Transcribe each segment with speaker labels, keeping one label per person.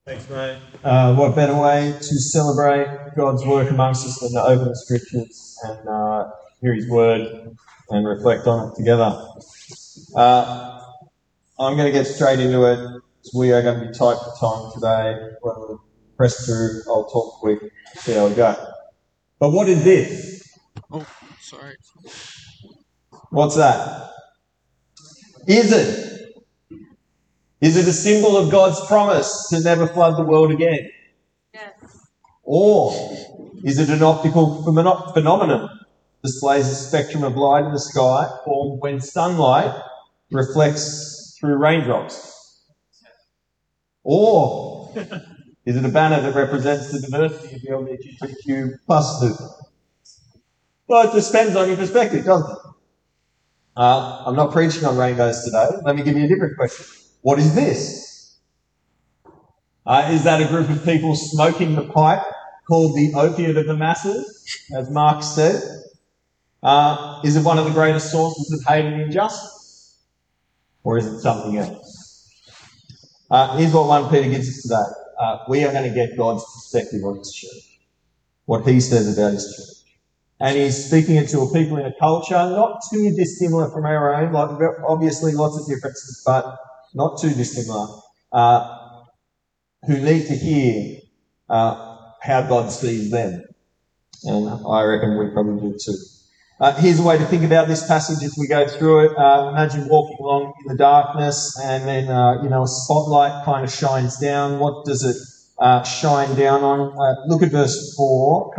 Speaker 1: Thanks, mate. What better way to celebrate God's work amongst us than to open the scriptures and hear His word and reflect on it together? I'm going to get straight into it. We are going to be tight for time today. We'll press through. I'll talk quick. See how we go. But what is this?
Speaker 2: Oh, sorry.
Speaker 1: What's that? Is it a symbol of God's promise to never flood the world again?
Speaker 3: Yes.
Speaker 1: Or is it an optical phenomenon? Displays a spectrum of light in the sky formed when sunlight reflects through raindrops? Or is it a banner that represents the diversity of the LGBTQ plus movement? Well, it just depends on your perspective, doesn't it? I'm not preaching on rainbows today. Let me give you a different question. What is this? Is that a group of people smoking the pipe called the opiate of the masses, as Marx said? Is it one of the greatest sources of hate and injustice? Or is it something else? Here's what 1 Peter gives us today. We are going to get God's perspective on His church, what He says about His church. And He's speaking it to a people in a culture not too dissimilar from our own, like obviously lots of differences, but not too dissimilar, who need to hear how God sees them. And I reckon we probably do too. Here's a way to think about this passage as we go through it. Imagine walking along in the darkness and then, a spotlight kind of shines down. What does it shine down on? Look at verse 4.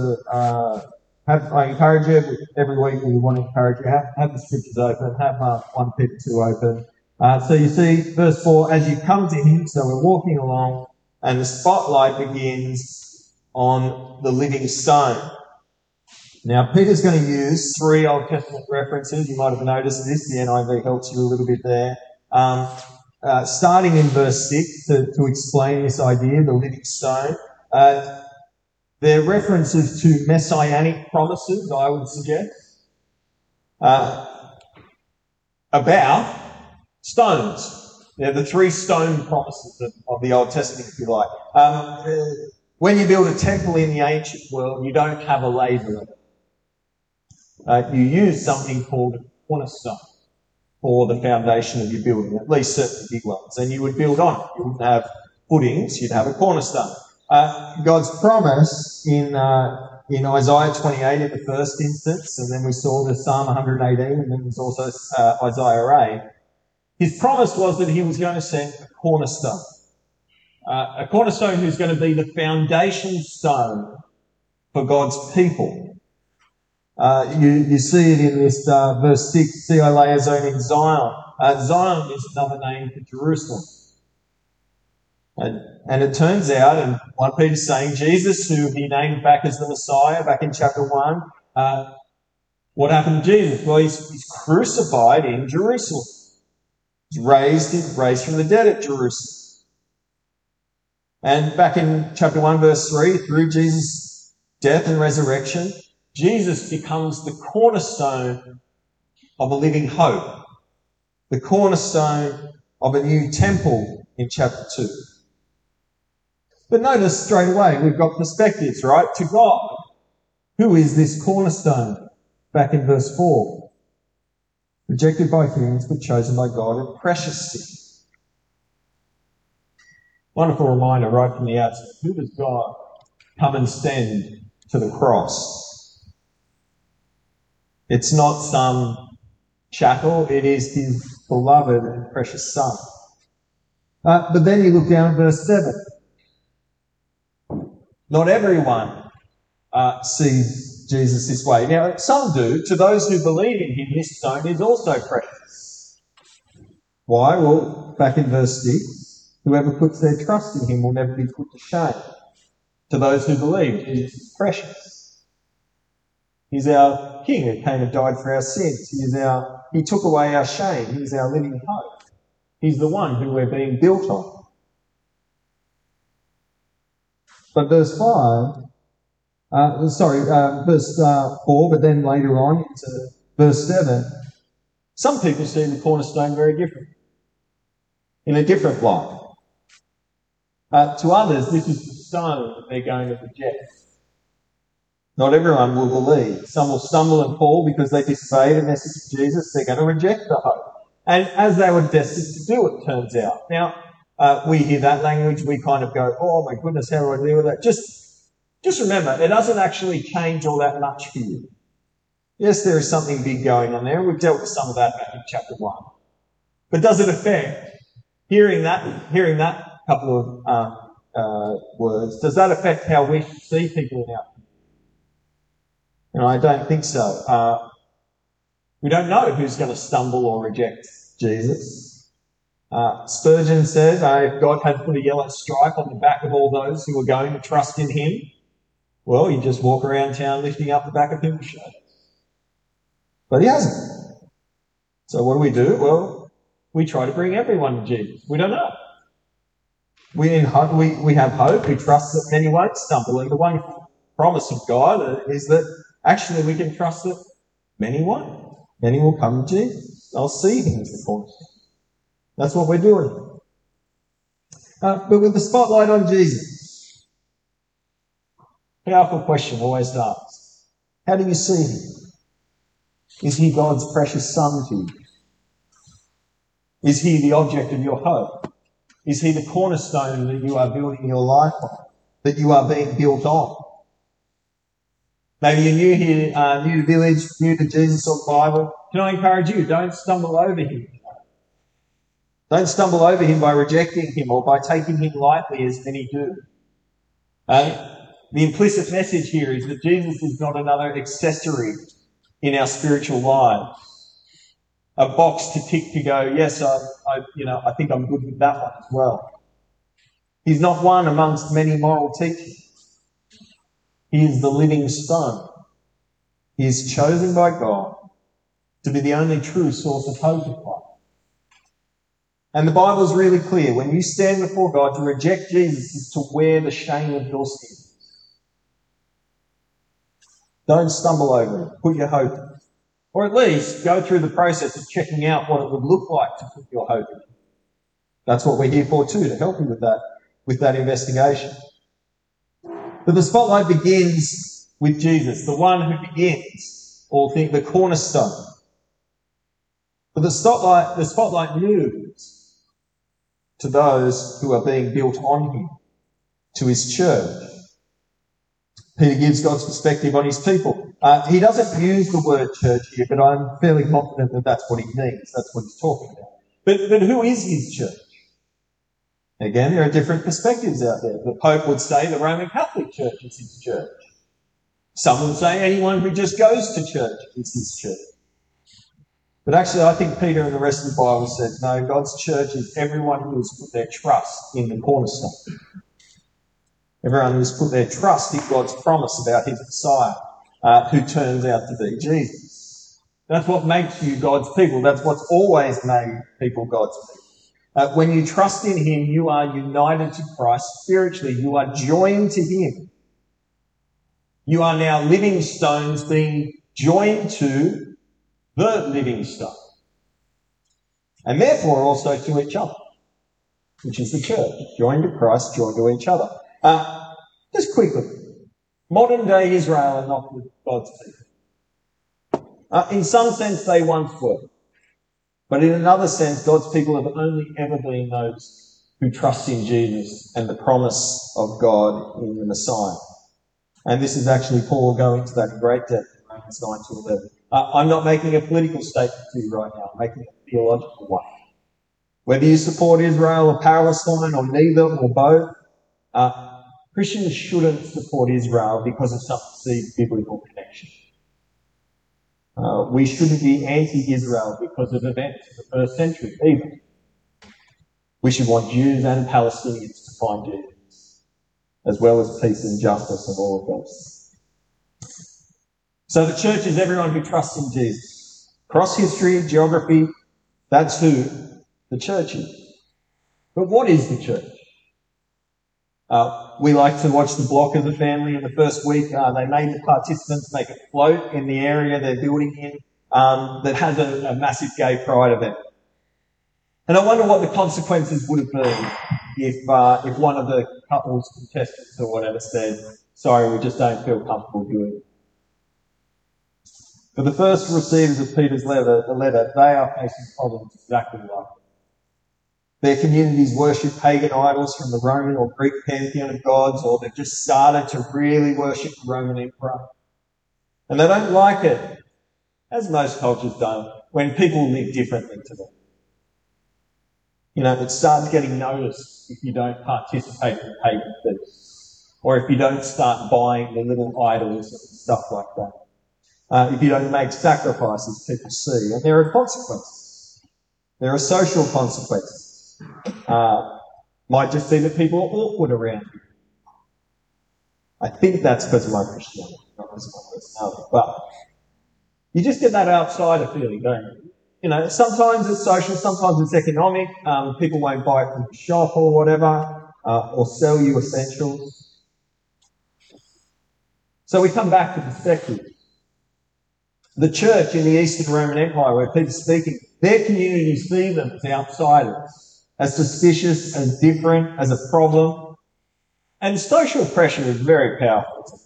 Speaker 1: I encourage you, every week we want to encourage you, have the scriptures open, have 1 Peter 2 open. So you see, verse 4, as you come to Him, so we're walking along, and the spotlight begins on the living stone. Now, Peter's going to use 3 Old Testament references. You might have noticed this. The NIV helps you a little bit there. Starting in verse 6 to explain this idea, the living stone. They're references to messianic promises, I would suggest, about stones. They're the 3 stone promises of the Old Testament, if you like. When you build a temple in the ancient world, you don't have a labor of it. You use something called a cornerstone for the foundation of your building, at least certain big ones. And you would build on it. You wouldn't have footings, you'd have a cornerstone. God's promise in Isaiah 28 in the first instance, and then we saw the Psalm 118, and then there's also Isaiah 8. His promise was that He was going to send a cornerstone who's going to be the foundation stone for God's people. You see it in this verse 6, see I lay a zone in Zion. Zion is another name for Jerusalem. And it turns out, and 1 Peter's saying, Jesus, who He named back as the Messiah back in chapter 1, what happened to Jesus? Well, he's crucified in Jerusalem. He's raised from the dead at Jerusalem. And back in chapter 1, verse 3, through Jesus' death and resurrection, Jesus becomes the cornerstone of a living hope, the cornerstone of a new temple in chapter 2. But notice straight away, we've got perspectives, right? To God, who is this cornerstone? Back in verse 4. Rejected by humans, but chosen by God and precious to Him. Wonderful reminder right from the outset. Who does God come and send to the cross? It's not some chattel, it is His beloved and precious Son. But then you look down at verse 7. Not everyone sees Jesus this way. Now, some do. To those who believe in Him, this stone is also precious. Why? Well, back in verse 6, whoever puts their trust in Him will never be put to shame. To those who believe, Jesus is precious. He's our King who came and died for our sins. He took away our shame. He's our living hope. He's the one who we're being built on. But verse 4, but then later on into verse 7, some people see the cornerstone very different, in a different light. To others, this is the stone that they're going to reject. Not everyone will believe. Some will stumble and fall because they disobey the message of Jesus. They're going to reject the hope. And as they were destined to do, it turns out. Now, we hear that language, we kind of go, oh my goodness, how do I deal with that? Just remember, it doesn't actually change all that much for you. Yes, there is something big going on there. We've dealt with some of that back in chapter 1. But does it affect, hearing that couple of words, does that affect how we see people in our community? And I don't think so. We don't know who's going to stumble or reject Jesus. Spurgeon said, if God had put a yellow stripe on the back of all those who were going to trust in him, well, he'd just walk around town lifting up the back of people's shoulders. But he hasn't. So what do? Well, we try to bring everyone to Jesus. We don't know. We have hope. We trust that many won't stumble. And the one promise of God is that actually we can trust that many won't. Many will come to Jesus. They'll see him as the cornerstone. That's what we're doing. But with the spotlight on Jesus, powerful question always asked. How do you see him? Is he God's precious son to you? Is he the object of your hope? Is he the cornerstone that you are building your life on, that you are being built on? Maybe you're new here, new to Village, new to Jesus or the Bible. Can I encourage you, don't stumble over him. Don't stumble over him by rejecting him or by taking him lightly as many do. The implicit message here is that Jesus is not another accessory in our spiritual lives. A box to tick to go, yes, I think I'm good with that one as well. He's not one amongst many moral teachers. He is the living stone. He is chosen by God to be the only true source of hope in life. And the Bible is really clear. When you stand before God, to reject Jesus is to wear the shame of your sins. Don't stumble over it. Put your hope in it. Or at least go through the process of checking out what it would look like to put your hope in it. That's what we're here for too, to help you with that investigation. But the spotlight begins with Jesus, the one who begins all things, the cornerstone. But the spotlight moves to those who are being built on him, to his church. Peter gives God's perspective on his people. He doesn't use the word church here, but I'm fairly confident that that's what he means. That's what he's talking about. But who is his church? Again, there are different perspectives out there. The Pope would say the Roman Catholic Church is his church. Some would say anyone who just goes to church is his church. But actually, I think Peter and the rest of the Bible says, no, God's church is everyone who has put their trust in the cornerstone. Everyone who has put their trust in God's promise about his Messiah, who turns out to be Jesus. That's what makes you God's people. That's what's always made people God's people. When you trust in him, you are united to Christ spiritually. You are joined to him. You are now living stones being joined to the living stone. And therefore also to each other, which is the church. Joined to Christ, joined to each other. Just quickly, modern day Israel are not God's people. In some sense they once were. But in another sense, God's people have only ever been those who trust in Jesus and the promise of God in the Messiah. And this is actually Paul going into that in great depth in Romans 9 to 11. I'm not making a political statement to you right now. I'm making a theological one. Whether you support Israel or Palestine or neither or both, Christians shouldn't support Israel because of some perceived biblical connection. We shouldn't be anti-Israel because of events of the first century either. We should want Jews and Palestinians to find Jesus, as well as peace and justice and all of those. So the church is everyone who trusts in Jesus. Across history, geography, that's who the church is. But what is the church? We like to watch the block as a family in the first week. They made the participants make a float in the area they're building in that has a massive gay pride event. And I wonder what the consequences would have been if one of the couple's contestants or whatever said, sorry, we just don't feel comfortable doing it. For the first receivers of Peter's letter, they are facing problems exactly like that. Their communities worship pagan idols from the Roman or Greek pantheon of gods, or they've just started to really worship the Roman emperor. And they don't like it, as most cultures don't, when people live differently to them. You know, it starts getting noticed if you don't participate in pagan feasts, or if you don't start buying the little idols and stuff like that. If you don't make sacrifices, people see. And there are consequences. There are social consequences. Might just be that people are awkward around you. I think that's because of my Christianity, not because of my personality. But you just get that outsider feeling, don't you? You know, sometimes it's social, sometimes it's economic. People won't buy it from the shop or whatever, or sell you essentials. So we come back to perspective. The church in the Eastern Roman Empire, where Peter's speaking, their communities see them as outsiders, as suspicious, as different, as a problem. And social pressure is very powerful.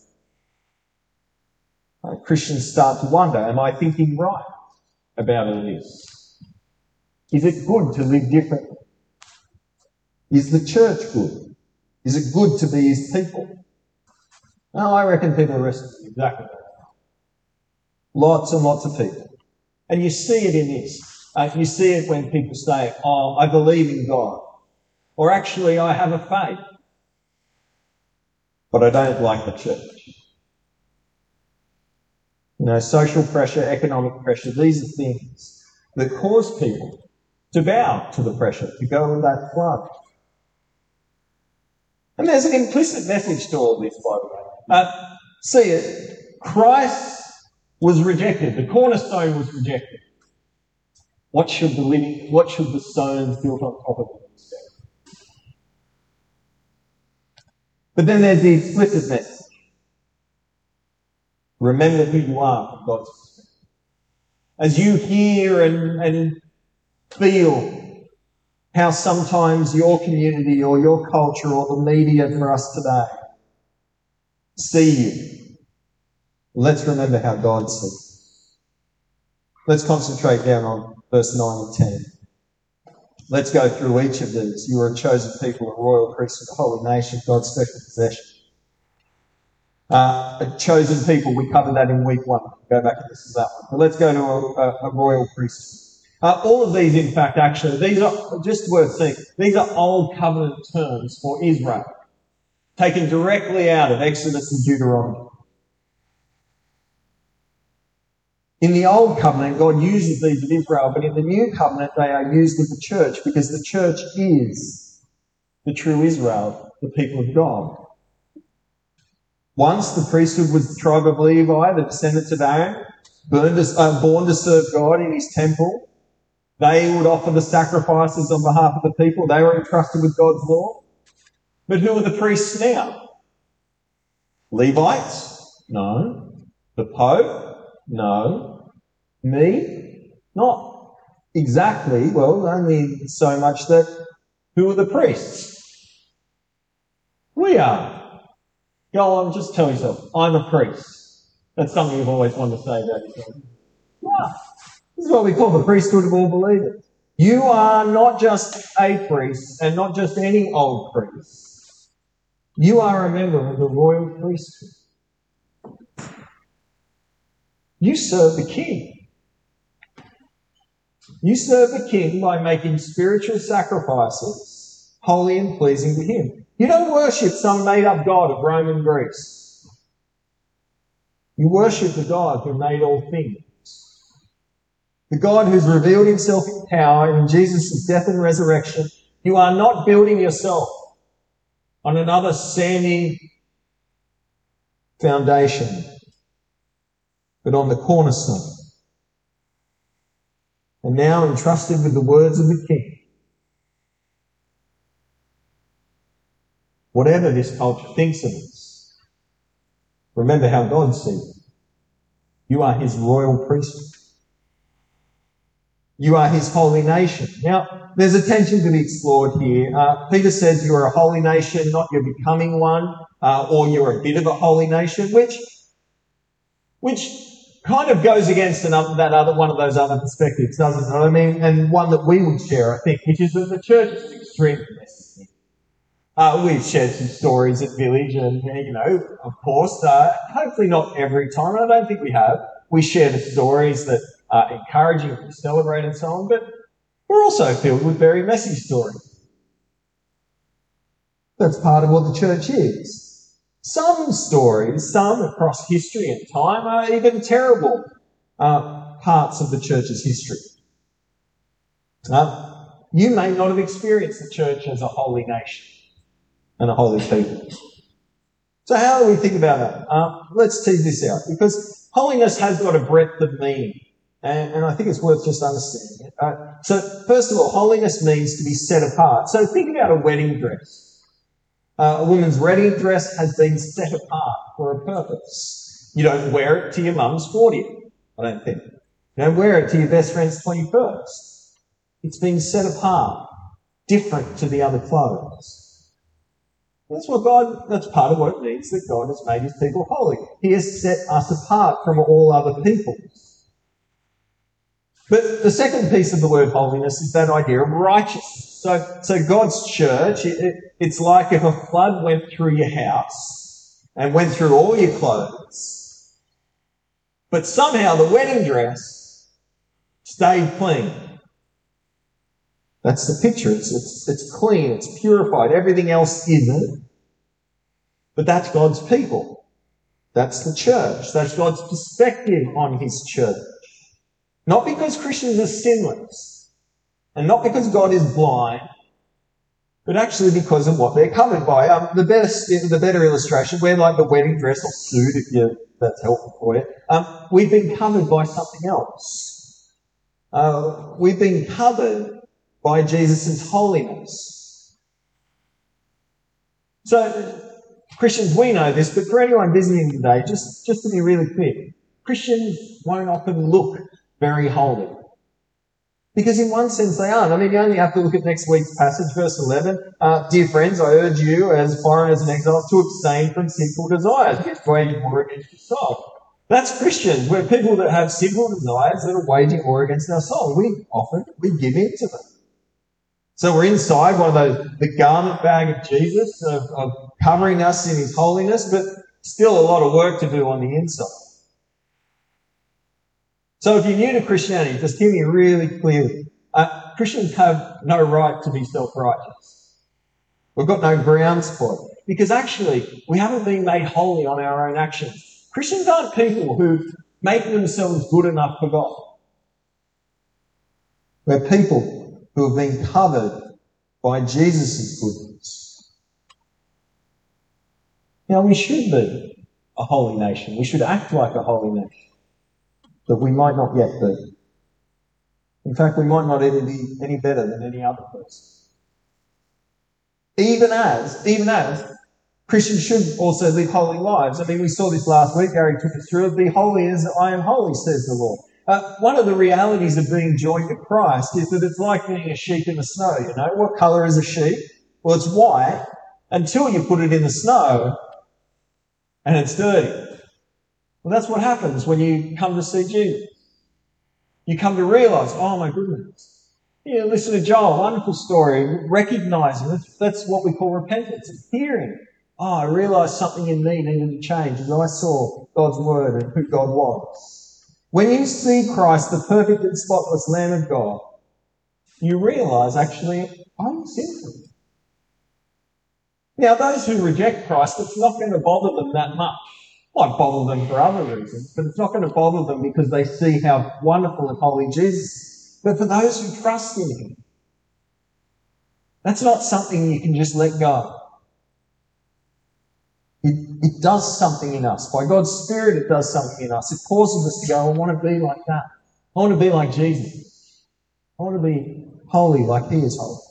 Speaker 1: Christians start to wonder, am I thinking right about all this? Is it good to live differently? Is the church good? Is it good to be his people? No, I reckon people are wrestling exactly that. Lots and lots of people. And you see it in this. You see it when people say, oh, I believe in God. Or actually, I have a faith. But I don't like the church. You know, social pressure, economic pressure, these are things that cause people to bow to the pressure, to go with that flood. And there's an implicit message to all this, by the way. See it. Christ was rejected. The cornerstone was rejected. What should the stones built on top of it instead? But then there's the explicit message. Remember who you are from God's perspective. As you hear and feel how sometimes your community or your culture or the media for us today see you, let's remember how God sees you. Let's concentrate down on verse 9 and 10. Let's go through each of these. You are a chosen people, a royal priesthood, a holy nation, God's special possession. A chosen people, we covered that in week 1. Go back and listen to that one. But let's go to a royal priesthood. All of these, in fact, actually, these are just worth seeing. These are Old Covenant terms for Israel, taken directly out of Exodus and Deuteronomy. In the Old Covenant, God uses these with Israel, but in the New Covenant, they are used with the church, because the church is the true Israel, the people of God. Once the priesthood was the tribe of Levi, the descendants of Aaron, born to serve God in his temple. They would offer the sacrifices on behalf of the people. They were entrusted with God's law. But who are the priests now? Levites? No. The Pope? No. Me? Not exactly. Well, only so much that who are the priests? We are. Go on, just tell yourself, I'm a priest. That's something you've always wanted to say about yourself. Yeah. This is what we call the priesthood of all believers. You are not just a priest and not just any old priest. You are a member of the royal priesthood. You serve the king. You serve the king by making spiritual sacrifices holy and pleasing to him. You don't worship some made-up god of Rome and Greece. You worship the God who made all things. The God who's revealed himself in power in Jesus' death and resurrection. You are not building yourself on another sandy foundation, but on the cornerstone. And now entrusted with the words of the King. Whatever this culture thinks of us, remember how God sees you. You are his royal priesthood. You are his holy nation. Now, there's a tension to be explored here. Peter says you are a holy nation, not you're becoming one, or you're a bit of a holy nation, which kind of goes against one of those other perspectives, doesn't it? I mean, and one that we would share, I think, which is that the church is extremely messy. We've shared some stories at Village, and of course, hopefully not every time. I don't think we have. We share the stories that are encouraging, we celebrate, and so on. But we're also filled with very messy stories. That's part of what the church is. Some stories, some across history and time, are even terrible parts of the church's history. You may not have experienced the church as a holy nation and a holy people. So how do we think about that? Let's tease this out, because holiness has got a breadth of meaning, and I think it's worth just understanding it. So first of all, holiness means to be set apart. So think about a wedding dress. A woman's wedding dress has been set apart for a purpose. You don't wear it to your mum's 40th, I don't think. You don't wear it to your best friend's 21st. It's been set apart, different to the other clothes. That's part of what it means that God has made his people holy. He has set us apart from all other peoples. But the second piece of the word holiness is that idea of righteousness. So God's church, it's like if a flood went through your house and went through all your clothes, but somehow the wedding dress stayed clean. That's the picture. It's clean, it's purified, everything else isn't. But that's God's people. That's the church. That's God's perspective on his church. Not because Christians are sinless, and not because God is blind, but actually because of what they're covered by. The better illustration, we're like the wedding dress or suit, if that's helpful for you. We've been covered by something else. We've been covered by Jesus' holiness. So, Christians, we know this, but for anyone visiting today, just to be really clear, Christians won't often look very holy. Because in one sense they aren't. I mean, you only have to look at next week's passage, verse 11. Dear friends, I urge you as foreigners and exiles to abstain from sinful desires, which wage war against your soul. That's Christians. We're people that have sinful desires that are waging war against our soul. We give in to them. So we're inside the garment bag of Jesus, of covering us in his holiness, but still a lot of work to do on the inside. So if you're new to Christianity, just hear me really clearly. Christians have no right to be self-righteous. We've got no grounds for it. Because actually, we haven't been made holy on our own actions. Christians aren't people who make themselves good enough for God. We're people who have been covered by Jesus' goodness. Now, we should be a holy nation. We should act like a holy nation. But we might not yet be. In fact, we might not even be any better than any other person. Even as Christians should also live holy lives. I mean, we saw this last week. Gary took us through it. Be holy as I am holy, says the Lord. One of the realities of being joined to Christ is that it's like being a sheep in the snow. You know, what colour is a sheep? Well, it's white until you put it in the snow and it's dirty. Well, that's what happens when you come to see Jesus. You come to realise, oh my goodness. You listen to Joel, wonderful story, recognising, that's what we call repentance. It's hearing, oh, I realised something in me needed to change as I saw God's word and who God was. When you see Christ, the perfect and spotless Lamb of God, you realise, actually, I'm sinful. Now, those who reject Christ, it's not going to bother them that much. It might bother them for other reasons, but it's not going to bother them because they see how wonderful and holy Jesus is. But for those who trust in him, that's not something you can just let go. It does something in us. By God's Spirit, it does something in us. It causes us to go, I want to be like that. I want to be like Jesus. I want to be holy like he is holy.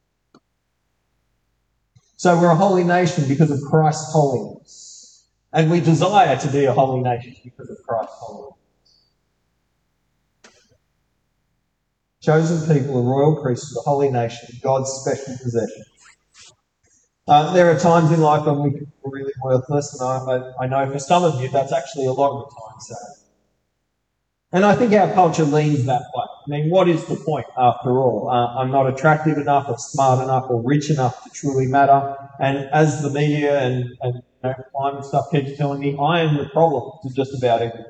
Speaker 1: So we're a holy nation because of Christ's holiness. And we desire to be a holy nation because of Christ's holiness. chosen people, a royal priesthood, a holy nation, God's special possession. There are times in life when we feel really worthless, and I know for some of you that's actually a lot of the time so. And I think our culture leans that way. I mean, what is the point after all? I'm not attractive enough or smart enough or rich enough to truly matter. And as the media and climate stuff keeps telling me, I am the problem to just about everything.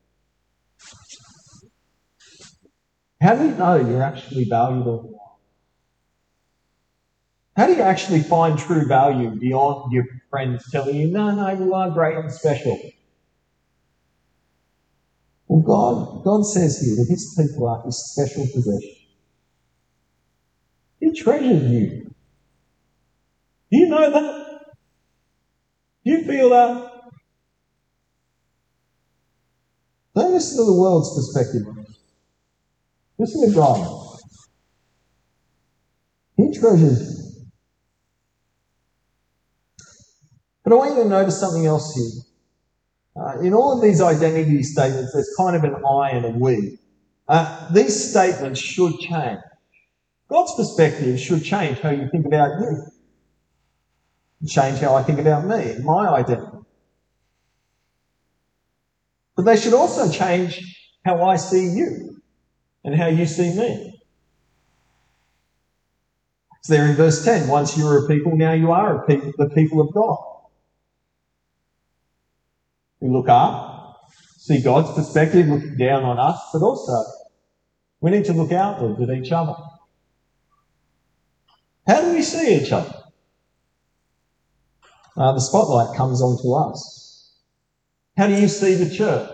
Speaker 1: How do you know you're actually valuable in life? How do you actually find true value beyond your friends telling you, no, you are great and special? Well, God says here that his people are his special possession. He treasures you. Do you know that? Do you feel that? Don't listen to the world's perspective. Listen to God. He treasures you. But I want you to notice something else here. In all of these identity statements, there's kind of an I and a we. These statements should change. God's perspective should change how you think about you. Change how I think about me, my identity. But they should also change how I see you and how you see me. It's there in verse 10. Once you were a people, now you are the people of God. We look up, see God's perspective looking down on us, but also we need to look outwards at each other. How do we see each other? The spotlight comes onto us. How do you see the church?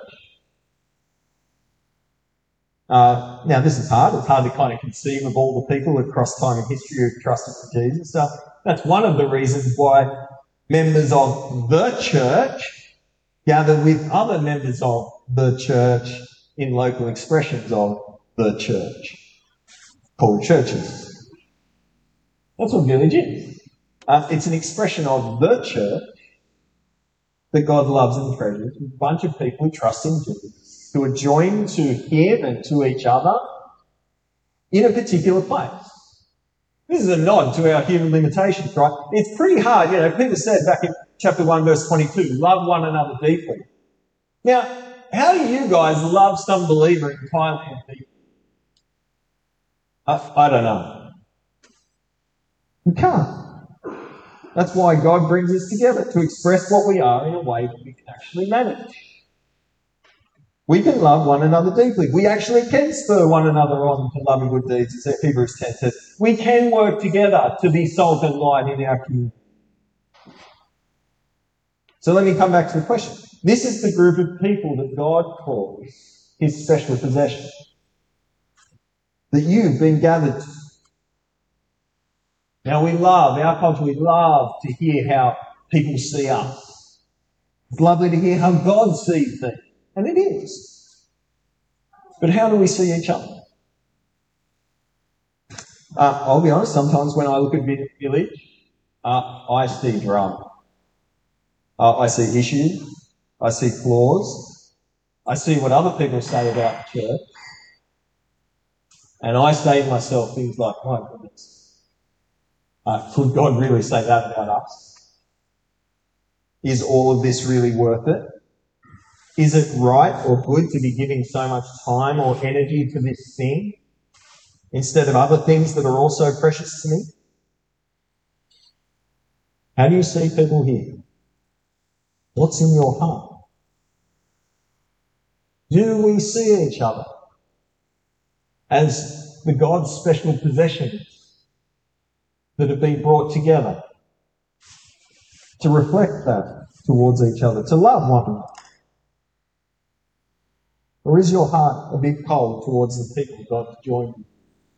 Speaker 1: Now, this is hard. It's hard to kind of conceive of all the people across time and history who've trusted in Jesus. So that's one of the reasons why members of the church gather with other members of the church in local expressions of the church, called churches. That's what village is. It's an expression of the church that God loves and treasures, a bunch of people who trust in Jesus, who are joined to him and to each other in a particular place. This is a nod to our human limitations, right? It's pretty hard. Peter said back in chapter 1, verse 22, love one another deeply. Now, how do you guys love some believer in Thailand deeply? I don't know. You can't. That's why God brings us together, to express what we are in a way that we can actually manage. We can love one another deeply. We actually can spur one another on to love and good deeds, as Hebrews 10 says. We can work together to be salt and light in our community. So let me come back to the question. This is the group of people that God calls his special possession, that you've been gathered to. Now our culture, we love to hear how people see us. It's lovely to hear how God sees things, and it is. But how do we see each other? I'll be honest, sometimes when I look at Village, I see drama. I see issues. I see flaws. I see what other people say about the church. And I say to myself things like, my goodness, could God really say that about us? Is all of this really worth it? Is it right or good to be giving so much time or energy to this thing instead of other things that are also precious to me? How do you see people here? What's in your heart? Do we see each other as the God's special possessions that have been brought together to reflect that towards each other, to love one another? Or is your heart a bit cold towards the people God has joined you?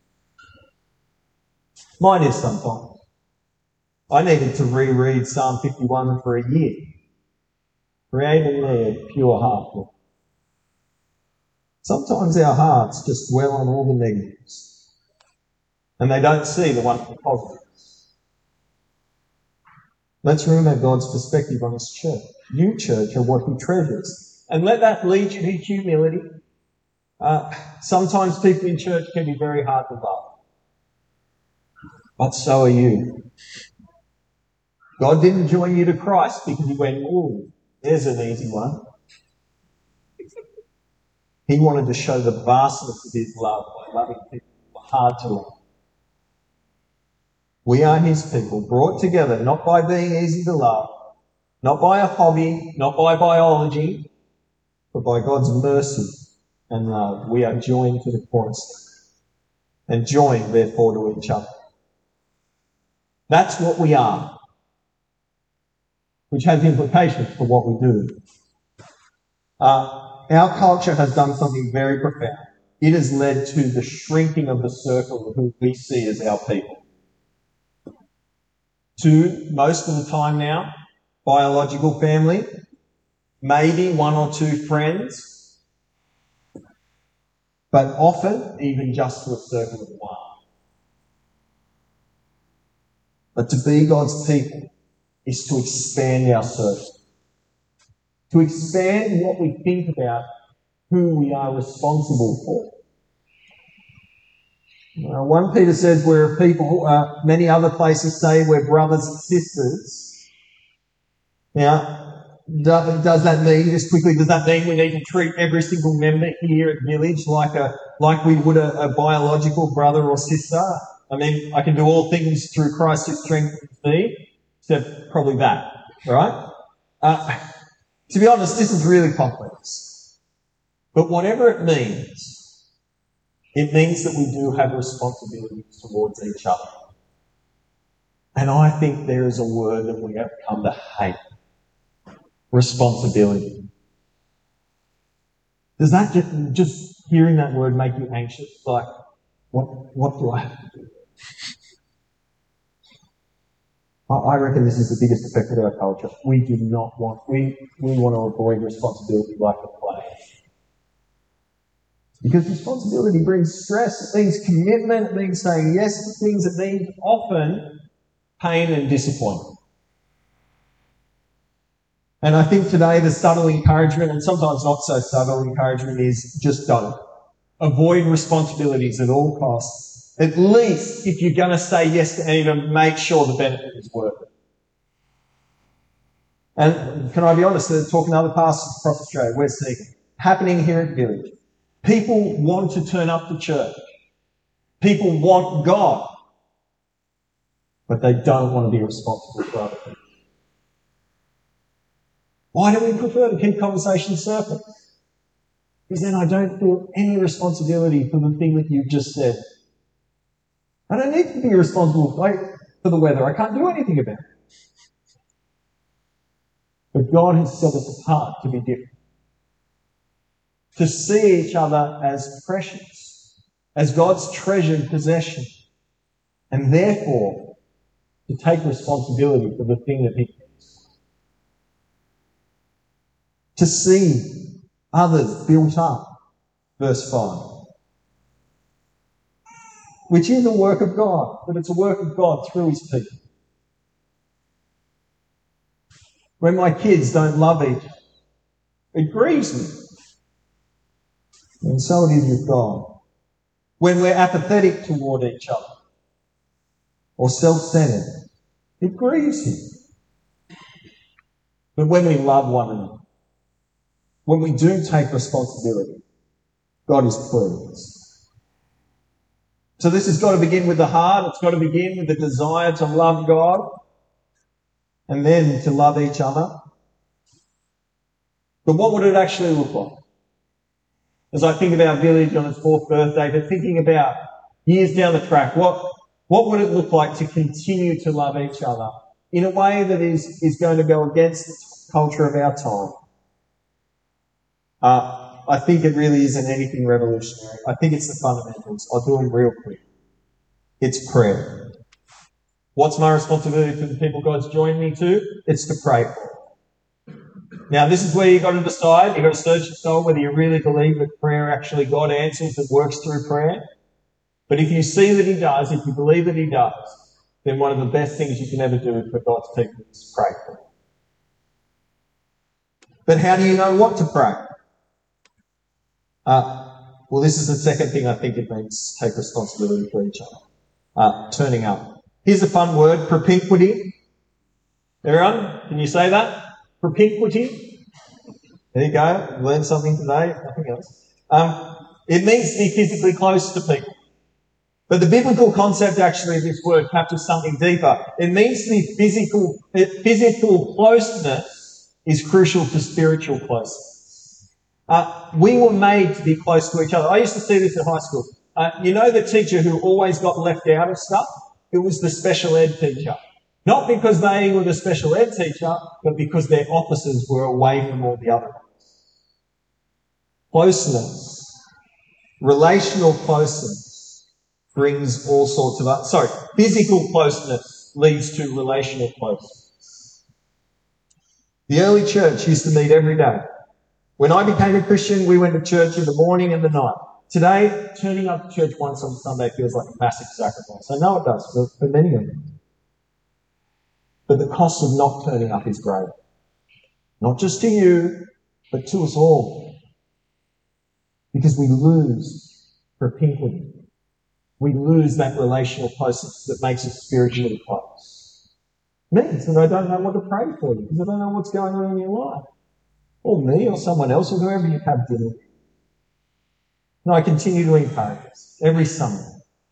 Speaker 1: Mine is sometimes. I needed to reread Psalm 51 for a year. Create in me a pure heart, Lord. Sometimes our hearts just dwell on all the negatives, and they don't see the wonderful positives. Let's remember God's perspective on his church. You, church, are what he treasures. And let that lead you to humility. Sometimes people in church can be very hard to love. But so are you. God didn't join you to Christ because he went, "Ooh, there's an easy one." He wanted to show the vastness of his love by loving people who are hard to love. We are his people, brought together not by being easy to love, not by a hobby, not by biology, but by God's mercy and love. We are joined to the cornerstone and joined, therefore, to each other. That's what we are, which has implications for what we do. Our culture has done something very profound. It has led to the shrinking of the circle of who we see as our people. To, most of the time now, biological family, maybe one or two friends, but often even just to a circle of one. But to be God's people is to expand our circle. To expand what we think about who we are responsible for. 1 Peter says we're a people, many other places say we're brothers and sisters. Now, does that mean, just quickly, does that mean we need to treat every single member here at Village like we would a biological brother or sister? I mean, I can do all things through Christ who strengthens me, except probably that, right? To be honest, this is really complex. But whatever it means that we do have responsibilities towards each other. And I think there is a word that we have come to hate. Responsibility. Does that just hearing that word make you anxious? Like, what do I have to do? I reckon this is the biggest effect of our culture. We do not want, we want to avoid responsibility like the plague. Because responsibility brings stress, it means commitment, it means saying yes to things, it means often pain and disappointment. And I think today the subtle encouragement, and sometimes not so subtle encouragement, is just don't. Avoid responsibilities at all costs. At least, if you're going to say yes to any of them, make sure the benefit is worth it. And can I be honest, talking to other pastors across Australia, we're seeing it happening here at Village. People want to turn up to church. People want God. But they don't want to be responsible for other people. Why do we prefer to keep conversations surface? Because then I don't feel any responsibility for the thing that you've just said. I don't need to be responsible for the weather. I can't do anything about it. But God has set us apart to be different. To see each other as precious, as God's treasured possession, and therefore to take responsibility for the thing that He gives. To see others built up, verse 5. Which is a work of God, but it's a work of God through His people. When my kids don't love each other, it grieves me. And so it is with God. When we're apathetic toward each other or self-centered, it grieves Him. But when we love one another, when we do take responsibility, God is pleased. So this has got to begin with the heart. It's got to begin with the desire to love God and then to love each other. But what would it actually look like? As I think about Village on its 4th birthday, but thinking about years down the track, what would it look like to continue to love each other in a way that is going to go against the culture of our time? I think it really isn't anything revolutionary. I think it's the fundamentals. I'll do them real quick. It's prayer. What's my responsibility for the people God's joined me to? It's to pray for them. Now, this is where you've got to decide. You've got to search your soul whether you really believe that prayer actually God answers and works through prayer. But if you see that He does, if you believe that He does, then one of the best things you can ever do for God's people is to pray for them. But how do you know what to pray? Well, this is the second thing I think it means, take responsibility for each other. Turning up. Here's a fun word, propinquity. Everyone, can you say that? Propinquity. There you go. Learned something today. Nothing else. It means to be physically close to people. But the biblical concept actually of this word captures something deeper. It means to be physical. Physical closeness is crucial to spiritual closeness. We were made to be close to each other. I used to see this at high school. You know the teacher who always got left out of stuff? It was the special ed teacher. Not because they were the special ed teacher, but because their offices were away from all the other ones. Closeness, relational closeness, brings all sorts of... physical closeness leads to relational closeness. The early church used to meet every day. When I became a Christian, we went to church in the morning and the night. Today, turning up to church once on Sunday feels like a massive sacrifice. I know it does for many of them. But the cost of not turning up is great. Not just to you, but to us all. Because we lose propinquity. We lose that relational closeness that makes us spiritually close. It means that I don't know what to pray for you because I don't know what's going on in your life. Or me or someone else or whoever you have dinner with. And I continue to encourage us every Sunday.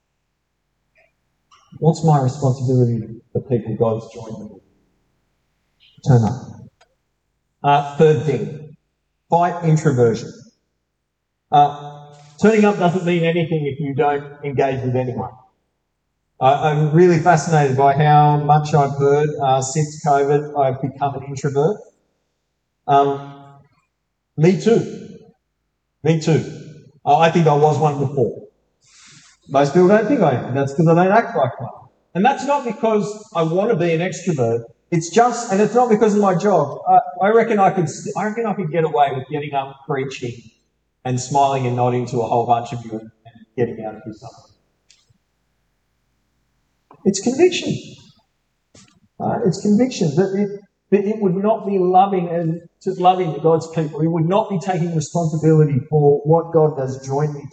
Speaker 1: What's my responsibility for people God's joined me with? Turn up. Third thing, fight introversion. Turning up doesn't mean anything if you don't engage with anyone. I'm really fascinated by how much I've heard since COVID I've become an introvert. Me too. I think I was one before. Most people don't think I am. That's because I don't act like one. And that's not because I want to be an extrovert. It's not because of my job. I reckon I could get away with getting up, preaching, and smiling and nodding to a whole bunch of you and getting out of do something. It's conviction. It's conviction that it would not be loving to God's people. It would not be taking responsibility for what God has joined me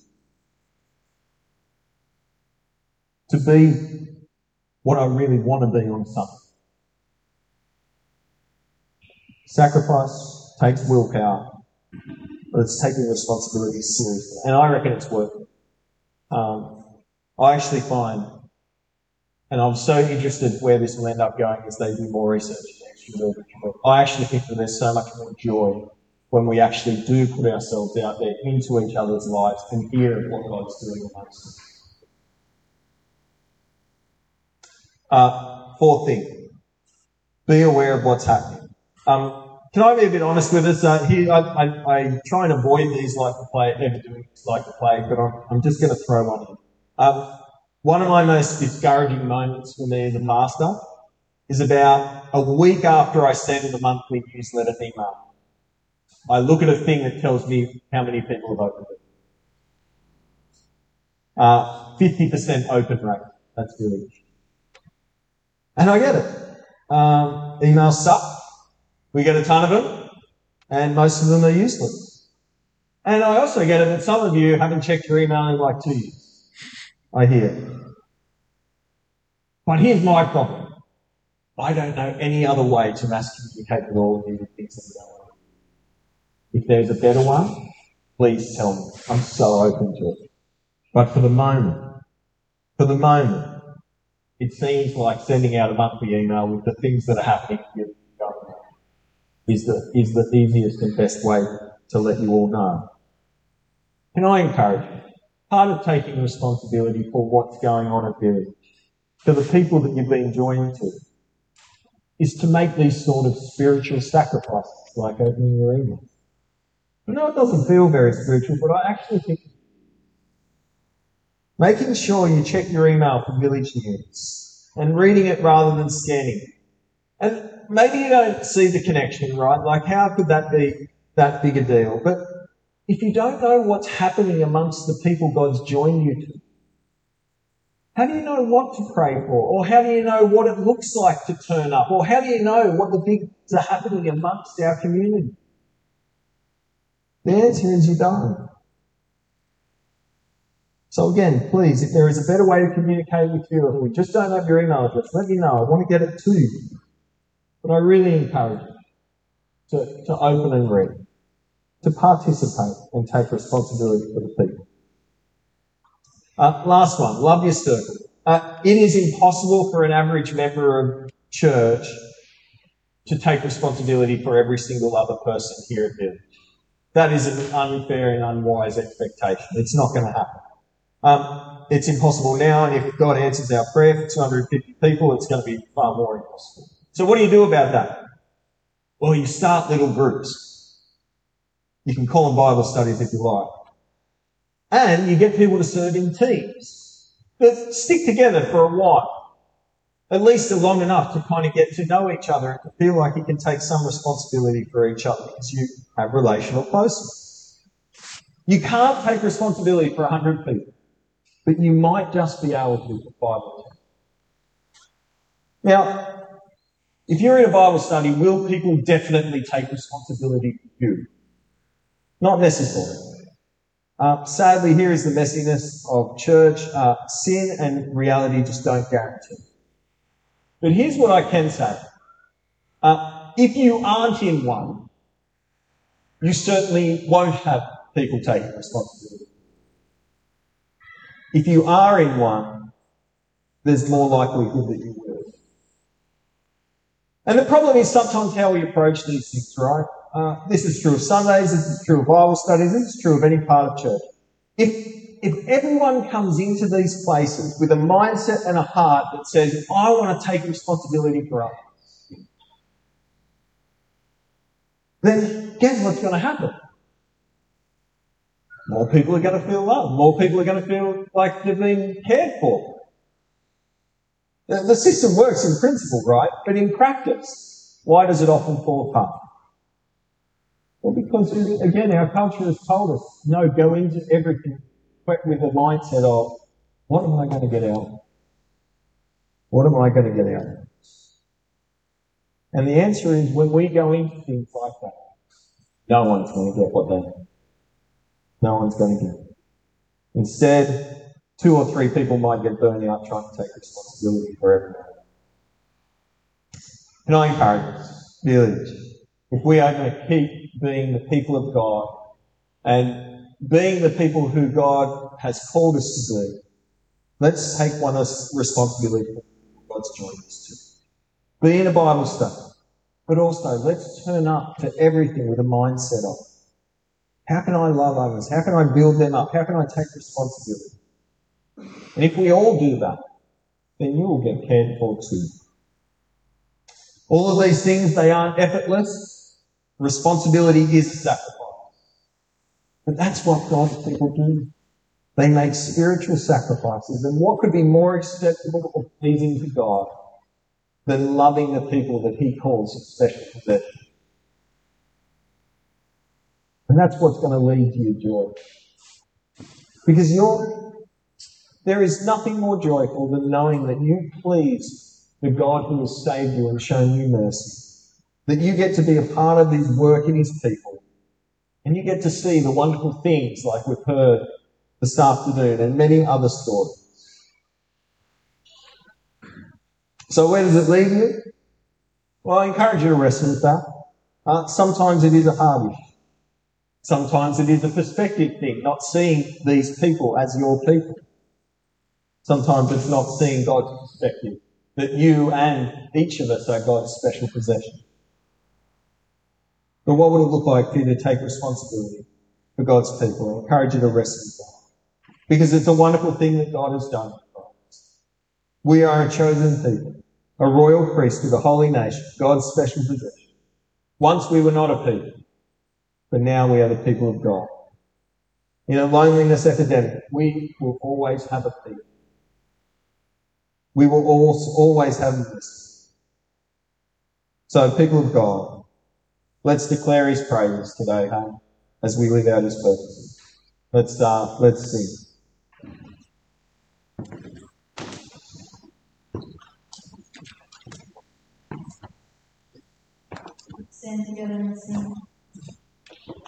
Speaker 1: to be what I really want to be on Sunday. Sacrifice takes willpower, but it's taking responsibility seriously. And I reckon it's worth it. I actually find, and I'm so interested where this will end up going as they do more research in extrovert. I actually think that there's so much more joy when we actually do put ourselves out there into each other's lives and hear what God's doing amongst us. Fourth thing, be aware of what's happening. Can I be a bit honest with us? Here, I try and avoid these like to play, never doing this like to play, but I'm just going to throw one in. One of my most discouraging moments for me as a pastor is about a week after I send the monthly newsletter email. I look at a thing that tells me how many people have opened it. 50% open rate. That's really good. And I get it. Emails suck. We get a ton of them, and most of them are useless. And I also get it that some of you haven't checked your email in like 2 years. I hear. But here's my problem. I don't know any other way to mass communicate with all of you with things that are going on. If there's a better one, please tell me. I'm so open to it. But for the moment, it seems like sending out a monthly email with the things that are happening here going on is the easiest and best way to let you all know. And I encourage you, part of taking responsibility for what's going on at Village, for the people that you've been joined to, is to make these sort of spiritual sacrifices, like opening your email. I know it doesn't feel very spiritual, but I actually think making sure you check your email for Village news and reading it rather than scanning it. And maybe you don't see the connection, right? Like, how could that be that big a deal? But if you don't know what's happening amongst the people God's joined you to, how do you know what to pray for? Or how do you know what it looks like to turn up? Or how do you know what the big things are happening amongst our community? The answer is you don't. So again, please, if there is a better way to communicate with you, or we just don't have your email address, let me know. I want to get it to you. But I really encourage you to open and read, to participate and take responsibility for the people. Last one, love your circle. It is impossible for an average member of church to take responsibility for every single other person here at Village. That is an unfair and unwise expectation. It's not going to happen. It's impossible now, and if God answers our prayer for 250 people, it's going to be far more impossible. So what do you do about that? Well, you start little groups. You can call them Bible studies if you like. And you get people to serve in teams that stick together for a while, at least long enough to kind of get to know each other and to feel like you can take some responsibility for each other because you have relational closeness. You can't take responsibility for 100 people, but you might just be able to for 5 or 10. Now, if you're in a Bible study, will people definitely take responsibility for you? Not necessarily. Sadly, here is the messiness of church. Sin and reality just don't guarantee. But here's what I can say. If you aren't in one, you certainly won't have people taking responsibility. If you are in one, there's more likelihood that you will. And the problem is sometimes how we approach these things, right? This is true of Sundays, this is true of Bible studies, this is true of any part of church. If everyone comes into these places with a mindset and a heart that says, I want to take responsibility for others, then guess what's going to happen? More people are going to feel loved. More people are going to feel like they've been cared for. The system works in principle, right? But in practice, why does it often fall apart? Well, because, again, our culture has told us, no, go into everything with the mindset of, what am I going to get out? What am I going to get out? And the answer is, when we go into things like that, no one's going to get what they need. No one's going to get it. Instead, 2 or 3 people might get burned out trying to take responsibility for everyone. Can I encourage us, Village, if we are going to keep being the people of God and being the people who God has called us to be, let's take one responsibility for God's joined us to. Be in a Bible study, but also let's turn up to everything with a mindset of, how can I love others? How can I build them up? How can I take responsibility? And if we all do that, then you will get cared for too. All of these things, they aren't effortless. Responsibility is a sacrifice. But that's what God's people do. They make spiritual sacrifices. And what could be more acceptable or pleasing to God than loving the people that He calls His special possession? And that's what's going to lead to your joy. Because there is nothing more joyful than knowing that you please the God who has saved you and shown you mercy. That you get to be a part of His work in His people. And you get to see the wonderful things like we've heard this afternoon and many other stories. So where does it leave you? Well, I encourage you to wrestle with that. Sometimes it is a hard issue. Sometimes it is a perspective thing, not seeing these people as your people. Sometimes it's not seeing God's perspective, that you and each of us are God's special possession. But what would it look like for you to take responsibility for God's people? I encourage you to wrestle with that. Because it's a wonderful thing that God has done for us. We are a chosen people, a royal priesthood, a holy nation, God's special possession. Once we were not a people, but now we are the people of God. In a loneliness epidemic, we will always have a people. We will always have this. So, people of God, let's declare His praises today, as we live out His purposes. Let's sing.